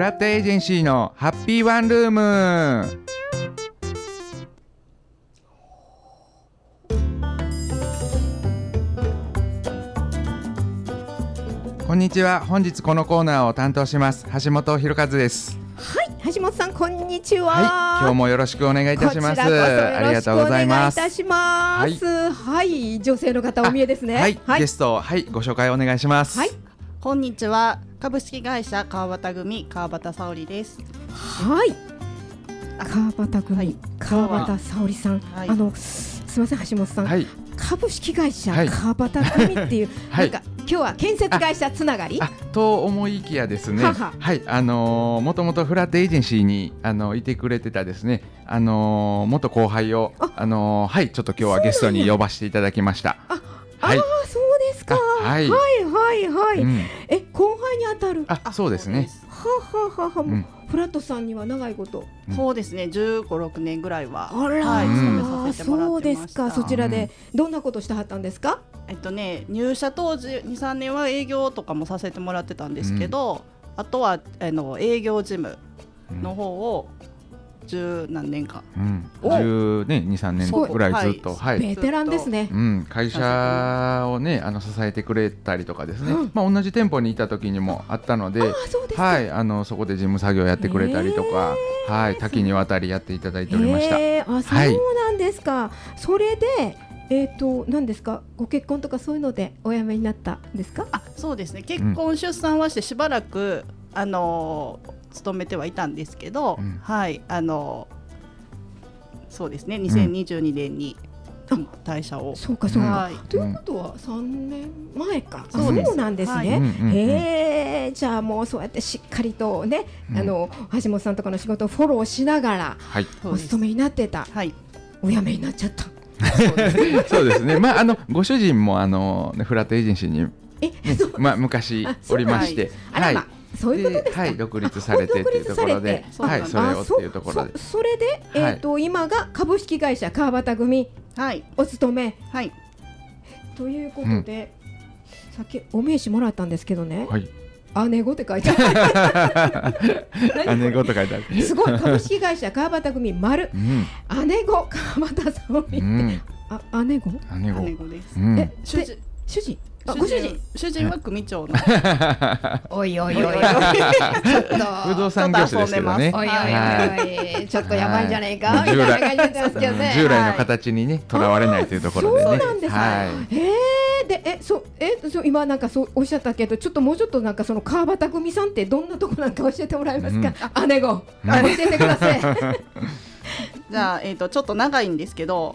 ラットエージェンシーのハッピーワンルーム。こんにちは。本日このコーナーを担当します橋本博和です。 はい、橋本さんこんにちは。 はい、今日もよろしくお願いいたします。 こちらこそよろしくお願いいたします。 ありがとうございます。 はい、女性の方お見えですね。 はい、ゲスト、ご紹介お願いします。 はい、こんにちは。株式会社川端組川端沙織です。 はい、川端組、川端沙織さん、すみません橋本さん、株式会社川端組っていう、なんか今日は建設会社つながりと思いきやですね、もともとフラットエージェンシーにいてくれてたですね、元後輩をちょっと今日はゲストに呼ばせていただきました。 そうですか。はい、後輩にあたる。 そうですね。 フラットさんには長いこと、 そうですね、15、6年ぐらいは勤めさせてもらってました。そうですか。そちらでどんなことしてはったんですか？ 入社当時 2,3 年は営業とかもさせてもらってたんですけど、あとは営業事務の方を十何年間、 2、3年ぐらいずっと、 ベテランですね。 会社をね支えてくれたりとかですね、同じ店舗にいた時にもあったので、そこで事務作業やってくれたりとか、多岐にわたりやっていただいておりました。 そうなんですか。それで何ですか、ご結婚とかそういうのでお辞めになったんですか？ そうですね、結婚、出産はしてしばらく勤めてはいたんですけど、そうですね、2022年に退社を。 そうかそうか。ということは3年前か。そうなんですね。じゃあもうそうやってしっかりとね、橋本さんとかの仕事をフォローしながらお勤めになってた。お辞めになっちゃった。 そうですね。ご主人もフラットエージェンシーに昔おりまして、 そういうことですか。 独立されてっていうところで、それをっていうところで、 それで今が株式会社川端組お勤めということで、さっきお名刺もらったんですけどね、姉子って書いてある。 姉子と書いてある。 すごい。株式会社川端組丸、姉子川端沙織って、姉子です。主人主人は組長のおい不動産業者ですけどね。 ちょっとやばいんじゃないか。 従来の形にねとらわれないというところでね。 そうなんですか。で今なんかそうおっしゃったけど、もうちょっとなんかその川端組さんってどんなとこなんか教えてもらえますか？姉子教えてください。 じゃあちょっと長いんですけど、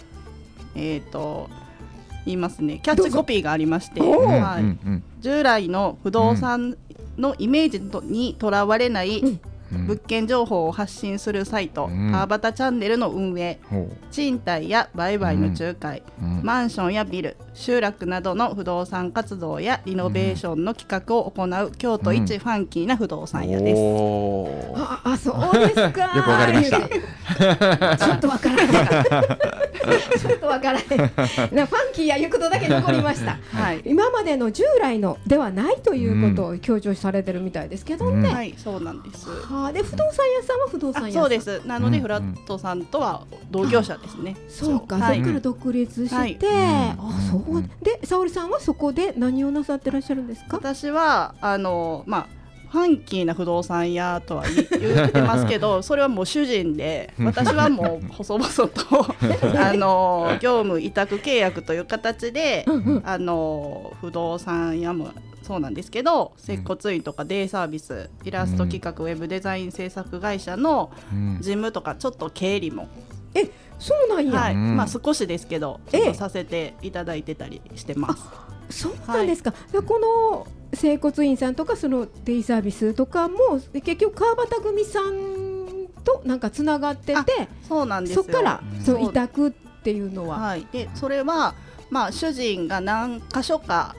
言いますね。キャッチコピーがありまして、従来の不動産のイメージにとらわれない物件情報を発信するサイト、川端チャンネルの運営、賃貸や売買の仲介、マンションやビル、集落などの不動産活動やリノベーションの企画を行う京都一ファンキーな不動産屋です。 そうですか。 よくわかりました。 ちょっとわからない。ちょっとわからない。ファンキーやいうことだけ残りました。今までの従来のではないということを強調されてるみたいですけどね。 そうなんです。 で不動産屋さんは不動産屋さん。 そうです。なのでフラットさんとは同業者ですね。 そうか。それから独立して、そうで沙織さんはそこで何をなさってらっしゃるんですか？ 私はファンキーな不動産屋とは言ってますけど、それはもう主人で、私はもう細々と業務委託契約という形で不動産屋もそうなんですけど、接骨院とかデイサービス、イラスト企画、ウェブデザイン制作会社の事務とかちょっと経理もそうなんや。 少しですけどちょっとさせていただいてたりしてます。 そうなんですか。この整骨院さんとかそのデイサービスとかも結局川端組さんとなんかつながってて、 そうなんですよ。 そこからその委託っていうのは、 でそれは主人が何箇所か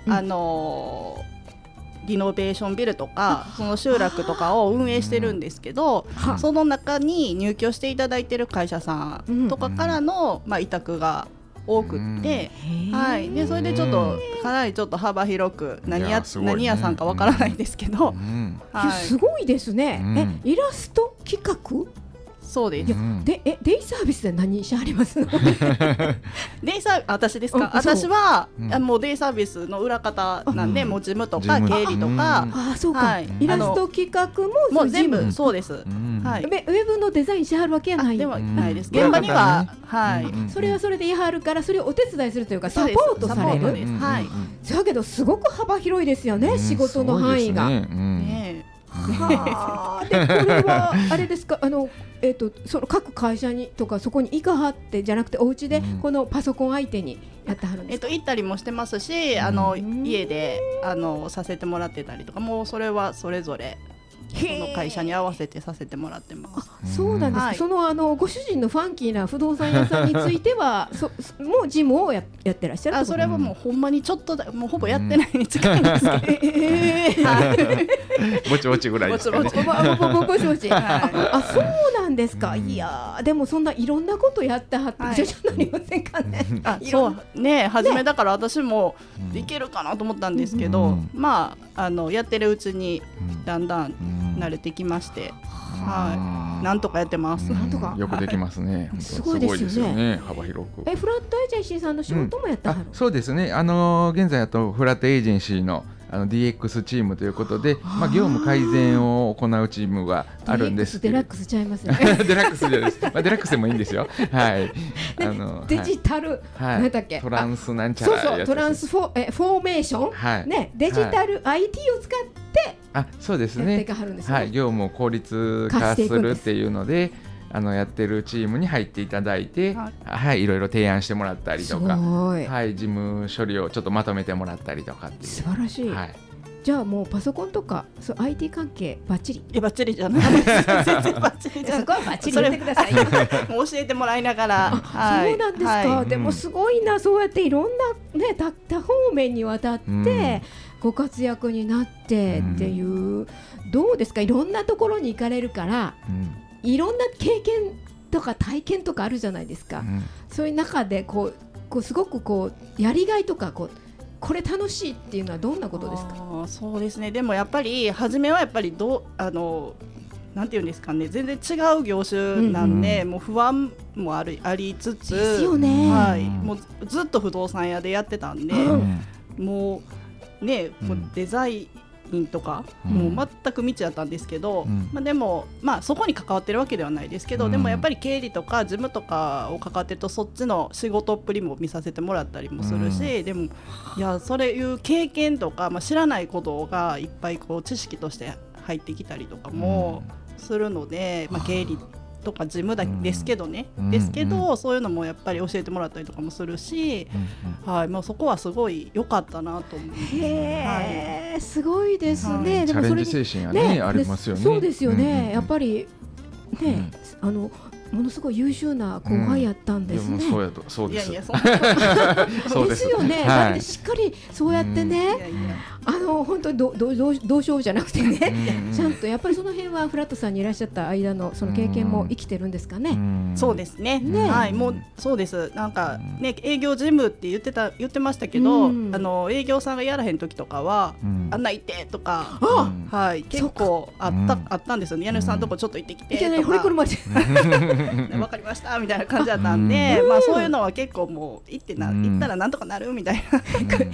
リノベーションビルとかその集落とかを運営してるんですけど、その中に入居していただいてる会社さんとかからの委託が多くって、はい、でそれでちょっとかなりちょっと幅広く何屋さんかわからないですけど、 すごいですね。イラスト企画？ そうです。 デイサービスで何しはりますの？ デイサー私ですか？私はもうデイサービスの裏方なんで、もう事務とか経理とか、 そうか。イラスト企画も全部そうです。 はい。ウェブのデザインしはるわけはない。 ではないです。現場にははい。 それはそれでやはるからそれをお手伝いするというかサポートされる。 はい。 だけどすごく幅広いですよね、仕事の範囲が。 ね。 でこれはあれですか、その各会社にとかそこに行かはってじゃなくてお家でこのパソコン相手にやってはるんですか？ 行ったりもしてますし、家でさせてもらってたりとか、もうそれはそれぞれその会社に合わせてさせてもらってます。 そうなんです、はい、そのご主人のファンキーな不動産屋さんについてはもう事務をやってらっしゃる？ それはもうほんまにちょっともうほぼやってないに近いんですけど、 ぼちぼちぐらいですかね。 ぼちぼちそうなんですか。いやでもそんないろんなことやってはってじゃじゃなりませんかね。 そうね、初めだから私もいけるかなと思ったんですけど、まあやってるうちにだんだん慣れてきまして、なんとかやってます。 なんとかよくできますね。 すごいですよね。 幅広く。 フラットエージェンシーさんの仕事もやってはる？ そうですね。現在フラットエージェンシーのDX チームということで、業務改善を行うチームがあるんですけど、 デラックスちゃいますね。 デラックスじゃないです。デラックスでもいいんですよ。はい。 デジタル何だっけ？ トランスなんちゃらやつです。 そうトランスフォーメーションね、デジタル IT を使ってそうですね。はい、業務を効率化するっていうので。やってるチームに入っていただいて、はい、いろいろ提案してもらったりとか、はい、事務処理をちょっとまとめてもらったりとかっていう。 素晴らしい。はい、じゃあもうパソコンとかIT 関係バッチリ？ バッチリじゃないです。全然バッチリじゃない。 そこはバッチリ言ってください。 もう教えてもらいながら。 そうなんですか。でもすごいな、そうやっていろんなね多方面にわたってご活躍になってっていう、どうですか？いろんなところに行かれるから。いろんな経験とか体験とかあるじゃないですか。そういう中でこうすごくやりがいとかこれ楽しいっていうのはどんなことですか？ そうですね。でもやっぱり初めはやっぱりなんていうんですかね、全然違う業種なんで、もう不安もありつつですよね。 はい、もうずっと不動産屋でやってたんで、もうね、もうデザインとか、もう全く未知だったんですけど、でもそこに関わってるわけではないですけど、でもやっぱり経理とか事務とかを関わってるとそっちの仕事っぷりも見させてもらったりもするし、でもいやそういう経験とか、知らないことがいっぱい知識として入ってきたりとかもするので、経理とか事務ですけどね、ですけどそういうのもやっぱり教えてもらったりとかもするし、はい、もうそこはすごい良かったなと思う。 へー、すごいですね。 チャレンジ精神がねありますよね。 そうですよね。やっぱりね、ものすごい優秀な後輩やったんですね。 そうです。 いやですよね。だってしっかりそうやってね、本当にどうしようじゃなくてね、ちゃんとやっぱりその辺はフラットさんにいらっしゃった間のその経験も生きてるんですかね。 そうですね。はい、もうそうです。なんかね、営業事務って言ってましたけど、営業さんがやらへん時とかはあんな行ってとか、はい、結構あったんですよね。家主さんのとこちょっと行ってきてとか。わかりましたみたいな感じだったんで、そういうのは結構もう行ったらなんとかなるみたいな。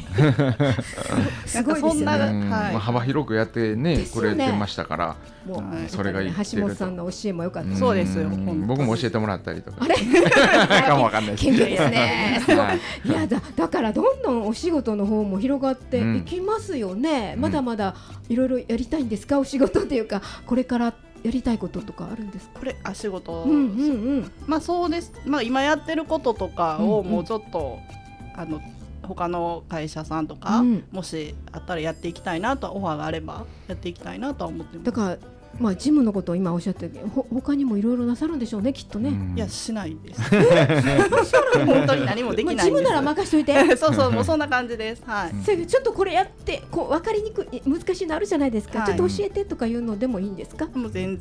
すごいですよね。 幅広くやってねくれてましたから、それがいい。 橋本さんの教えも良かった。 そうですよ。 僕も教えてもらったりとか。 あれかもわかんないです。 謙虚ですね。いやだからどんどんお仕事の方も広がっていきますよね。まだまだいろいろやりたいんですか？お仕事っていうかこれからやりたいこととかあるんですか？ 仕事、そうです。今やってることとかをもうちょっと他の会社さんとか、もしあったらやっていきたいなと、オファーがあればやっていきたいなとは思ってます。 だから事務のことを今おっしゃって他にもいろいろなさるんでしょうね、きっとね。 いや、しないです。本当に何もできないんです。 事務なら任しといて。 そうもうそんな感じです。はい。 ちょっとこれやって分かりにくい難しいのあるじゃないですか。ちょっと教えてとかいうのでもいいんですか？ もう全然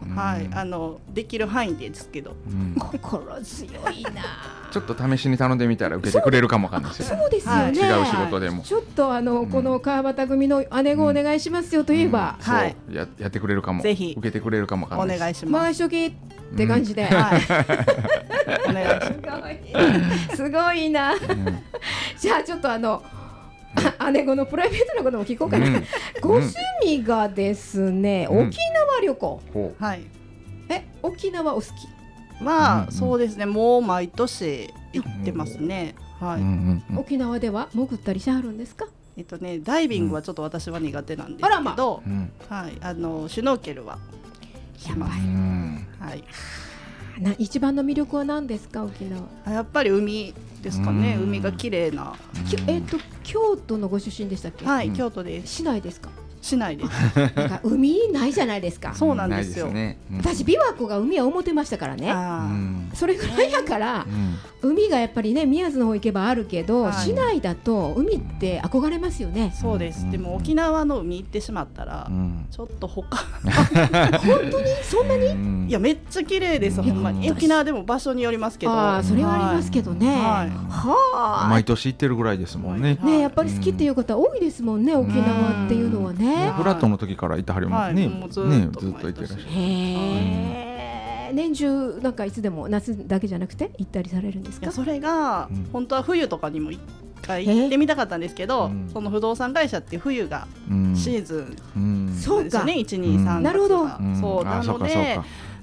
はい、できる範囲ですけど、 心強いな。 ちょっと試しに頼んでみたら受けてくれるかもわかんないですよ。 そうですよね。 違う仕事でも。 ちょっとこの川端組の姉子お願いしますよと言えば、 はい、 やってくれるかも。 ぜひ受けてくれるかもわかんない。 お願いします。 回しときって感じで。はい。お願いします。すごいな。じゃあちょっと姉子のプライベートなことも聞こうかな。ご趣味がですね、沖縄旅行。 はい。 沖縄お好き？ まあそうですね。もう毎年行ってますね。はい。 沖縄では潜ったりしはるんですか？ ダイビングはちょっと私は苦手なんですけど、はい、シュノーケルはします。はい。 一番の魅力は何ですか、沖縄？ やっぱり海ですかね。海が綺麗な。 京都のご出身でしたっけ？ はい、京都です。 市内ですか？ 市内です。 なんか海ないじゃないですか。 そうなんですよ。 私琵琶湖が海は思ってましたからね。それぐらいやから、海がやっぱりね、宮津の方行けばあるけど、市内だと海って憧れますよね。 そうです。でも沖縄の海行ってしまったら、ちょっと他本当にそんなに？ いやめっちゃ綺麗です。ほんまに。沖縄でも場所によりますけど。 それはありますけどね。は毎年行ってるぐらいですもんね。 ね、やっぱり好きっていう方多いですもんね、沖縄っていうのはね。 フラットの時からいたはりもね、ずっといてらっしゃる。 年中なんかいつでも夏だけじゃなくて行ったりされるんですか？ それが本当は冬とかにも一回行ってみたかったんですけど、その不動産会社って冬がシーズンですよね。1、2、3。 なるほど。 そうなので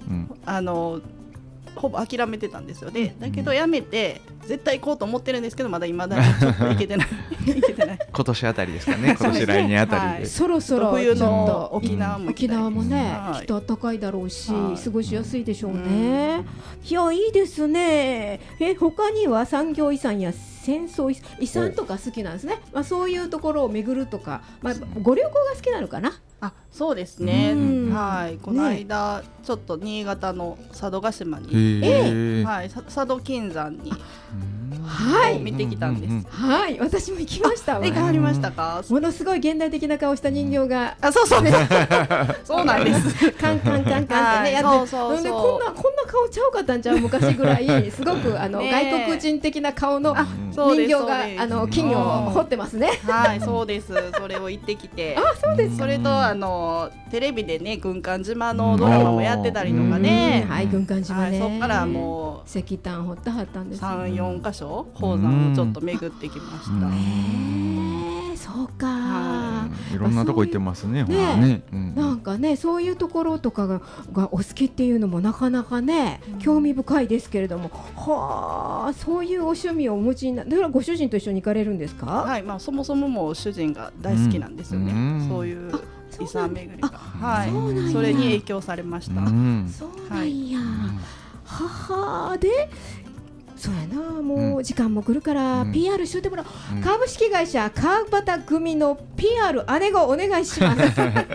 ほぼ諦めてたんですよね。だけどやめて絶対行こうと思ってるんですけど、まだ未だにちょっと行けてない今年あたりですかね。今年来年あたりでそろそろ冬の沖縄も沖縄もね、きっと暖かいだろうし過ごしやすいでしょうね。いや、いいですね。他には産業遺産や戦争遺産とか好きなんですね。そういうところを巡るとか、ご旅行が好きなのかな。 そうですね。はい。この間ちょっと新潟の佐渡島に、佐渡金山に見てきたんです。 はい、私も行きましたわ。 行かれましたか？ ものすごい現代的な顔した人形が、 そうそうなんです。 カンカンカンカンってね、こんな顔ちゃうかったんちゃう、昔ぐらいすごく外国人的な顔の人形が金魚を彫ってますね。 はい、そうです。それを行ってきて、 そうです。 それとテレビでね、軍艦島のドラマもやってたりとかね。 はい、軍艦島ね。 そこからもう石炭掘ってはったんです。 3、4カ所鉱山をちょっと巡ってきました。 そうか。 いろんなとこ行ってますね。 なんかね、そういうところとかがお好きっていうのもなかなかね、興味深いですけれども、そういうお趣味をお持ちになる。だからご主人と一緒に行かれるんですか？ はい、そもそももう主人が大好きなんですよね。そういう遺産巡りが、それに影響されました。 そうなんや。で、そうやな、もう時間も来るから PR しといてもらおう。株式会社川端組の PR 姉子お願いします。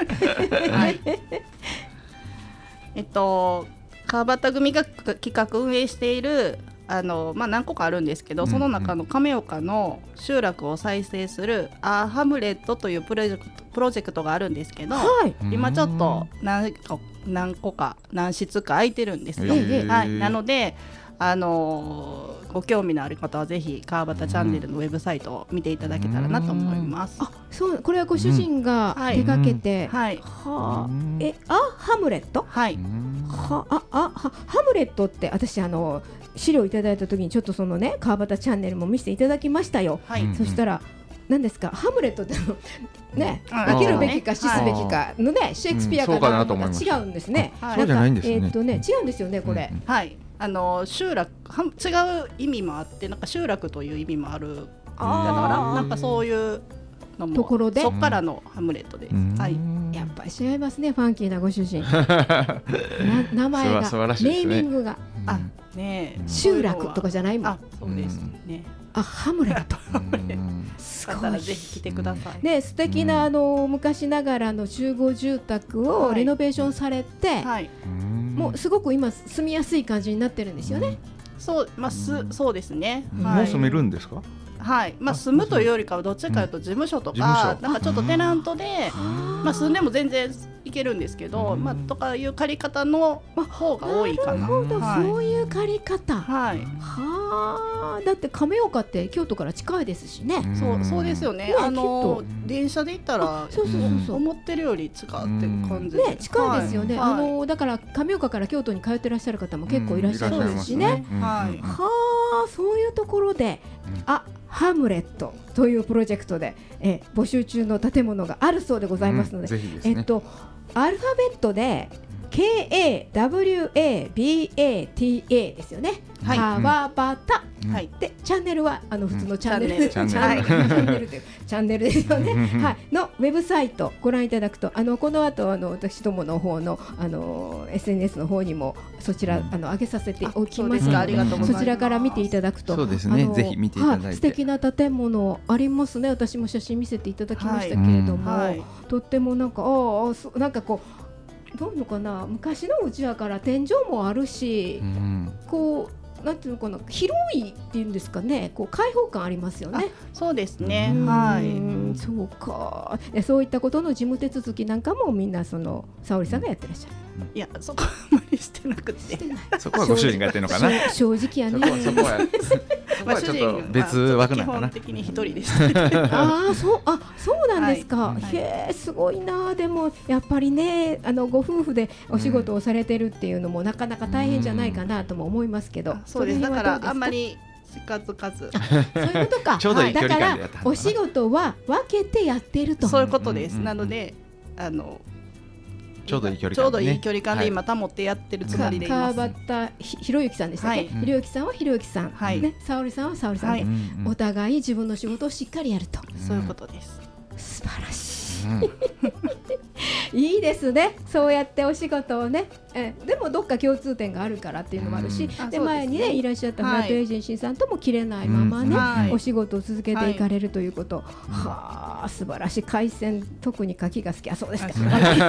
川端組が企画運営している何個かあるんですけど、その中の亀岡の集落を再生するハムレットというプロジェクトがあるんですけど、今ちょっと何室か空いてるんですよ。なのでご興味のある方はぜひ川端チャンネルのウェブサイトを見ていただけたらなと思います。 これはご主人が手掛けて、ハムレット、ハムレットって私資料いただいた時にちょっとそのね、川端チャンネルも見せていただきましたよ。そしたら何ですか、ハムレットってね、生きるべきか死すべきかのね、シェイクスピアから違うんですね。 そうじゃないんですね。 違うんですよね、これ。 集落、違う意味もあって、なんか集落という意味もある。だからなんかそういうのもところで、 そっからのハムレットで、 やっぱり違いますね、ファンキーなご主人。名前が、ネーミングが、集落とかじゃないもん。 そうですね。 ハムレット。 だったらぜひ来てください。 ね、素敵な昔ながらの集合住宅をリノベーションされて、もうすごく今住みやすい感じになってるんですよね。 そうですね。 もう住めるんですか？ はい、まあ住むというよりかはどっちかというと事務所とか、なんかちょっとテナントで、まあ住んでも全然いけるんですけど、まあとかいう借り方の方が多いかな。 なるほど、そういう借り方。 はい。 はあ、だって亀岡って京都から近いですしね。 そうですよね。電車で行ったら思ってるより近って感じで。 ね、近いですよね。だから亀岡から京都に通ってらっしゃる方も結構いらっしゃるしね。はあ、そういうところで、ハムレットというプロジェクトで、募集中の建物があるそうでございますので、アルファベットで KAWABATA ですよね。川端、でチャンネルは普通のチャンネル、チャンネルですよね。はい、のウェブサイトご覧いただくと、この後私どもの方のSNS の方にもそちら上げさせておきますので、そちらから見ていただくと、 そうですね、ぜひ見ていただいて、 素敵な建物ありますね。私も写真見せていただきましたけれども、とってもなんかなんかこうどういうのかな、昔のうちやから天井もあるし、こうなんていうのかな、広いっていうんですかね、こう開放感ありますよね。 そうですね。はい。 そうか。そういったことの事務手続きなんかもみんな沙織さんがやってらっしゃる。 いや、そこはあんまりしてなくて。 そこはご主人がやってるのかな。 正直やね。 そこはちょっと別枠なのかな。 基本的に一人でした。 そうなんですか。へえ、すごいな。でもやっぱりね、ご夫婦でお仕事をされてるっていうのもなかなか大変じゃないかなとも思いますけど。 そうです。だからあんまり近づかず。 そういうことか。 ちょうどいい距離感でやった。 だからお仕事は分けてやってると。 そういうことです。なのでちょうどいい距離感で今保ってやってるつもりでいます。 川端博之さんでしたっけ。博之さんは博之さん、沙織さんは沙織さんで、お互い自分の仕事をしっかりやると。 そういうことです。 素晴らしい。いいですね。そうやってお仕事をね、でもどっか共通点があるからっていうのもあるし、で前にねいらっしゃったフラットエージェンシーさんとも切れないままね、お仕事を続けていかれるということ、はあ、素晴らしい。海鮮、特に牡蠣が好き。そうですか。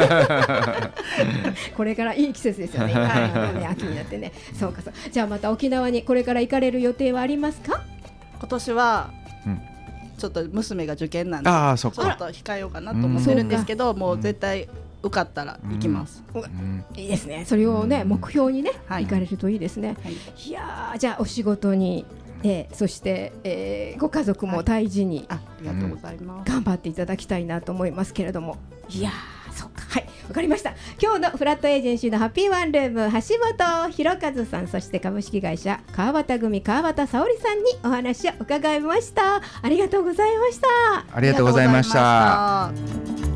これからいい季節ですよね。秋になってね。そうかそう。じゃあまた沖縄にこれから行かれる予定はありますか？ 今年はちょっと娘が受験なんで、ちょっと控えようかなと思ってるんですけど、もう絶対受かったら行きます。 いいですね。それをね、目標にね、行かれるといいですね。いや、じゃあお仕事に、そして、ご家族も大事に、 ありがとうございます。 頑張っていただきたいなと思いますけれども、いやそうか、はい、わかりました。今日のフラットエージェンシーのハッピーワンルーム、橋本博和さん、そして株式会社川端組川端沙織さんにお話を伺いました。ありがとうございました。 ありがとうございました。